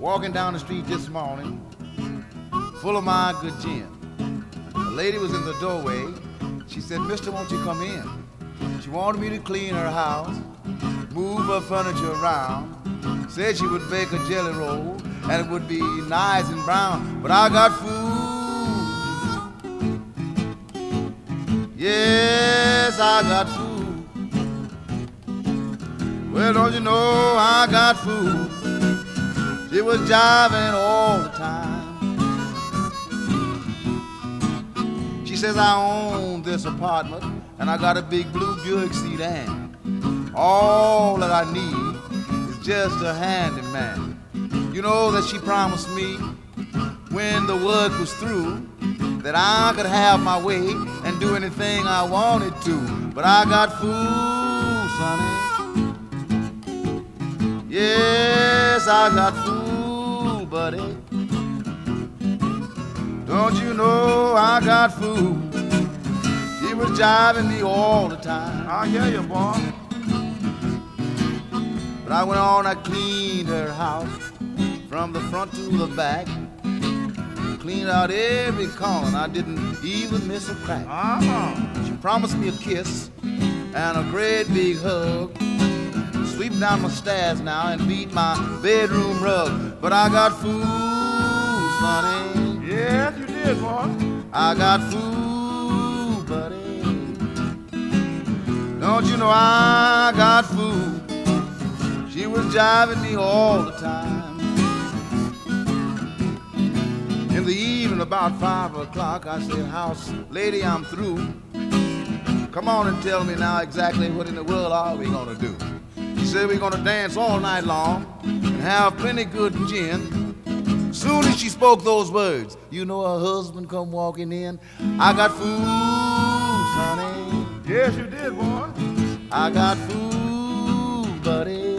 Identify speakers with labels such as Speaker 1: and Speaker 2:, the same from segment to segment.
Speaker 1: walking down the street this morning, full of my good gin. A lady was in the doorway. She said, "Mister, won't you come in?" She wanted me to clean her house, move her furniture around. Said she would bake a jelly roll and it would be nice and brown. But I got food. Yes, I got food. Well, don't you know I got food? She was jiving all the time. She says, "I own this apartment and I got a big blue Buick sedan. All that I need is just a handyman." You know that she promised me when the work was through that I could have my way and do anything I wanted to. But I got food, sonny. Yes, I got food, buddy. Don't you know I got food? She was jiving me all the time.
Speaker 2: I hear you, boy.
Speaker 1: But I went on, I cleaned her house from the front to the back. Cleaned out every corner, and I didn't even miss a crack. She promised me a kiss and a great big hug. Sweep down my stairs now and beat my bedroom rug. But I got food, sonny.
Speaker 2: Yes, you did, boy.
Speaker 1: I got food, buddy. Don't you know I got food? She was jiving me all the time. In the evening, about 5 o'clock, I said, "House lady, I'm through. Come on and tell me now exactly what in the world are we gonna do?" She said, "We're gonna dance all night long and have plenty good gin." Soon as she spoke those words, you know her husband come walking in. "I got food, sonny."
Speaker 2: Yes, you did, boy.
Speaker 1: "I got food, buddy.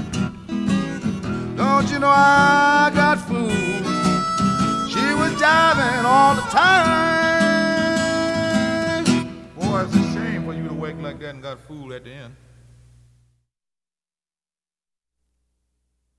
Speaker 1: Don't you know I got food?" She was jiving all the time.
Speaker 2: Boy, it's a shame for you to wake like that and got food at the end.